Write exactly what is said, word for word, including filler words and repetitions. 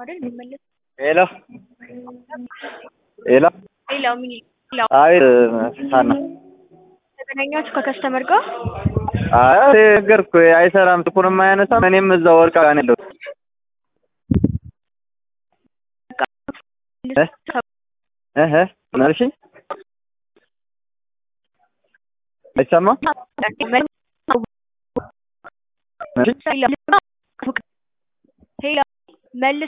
አይደል የሚመለስ ሄሎ ሄሎ ሄሎ ምን ሄሎ አቤት ሀና ተገናኛችሁ ከከስተመር ጋር? አይ ነገርኩህ አይሰራም ጥቁርም አያነሳም እኔም እዛው ወርቃ ጋር ነው ያለሁት እህ እህ ምን አልሽኝ? አይሰማም ሄሎ መልስ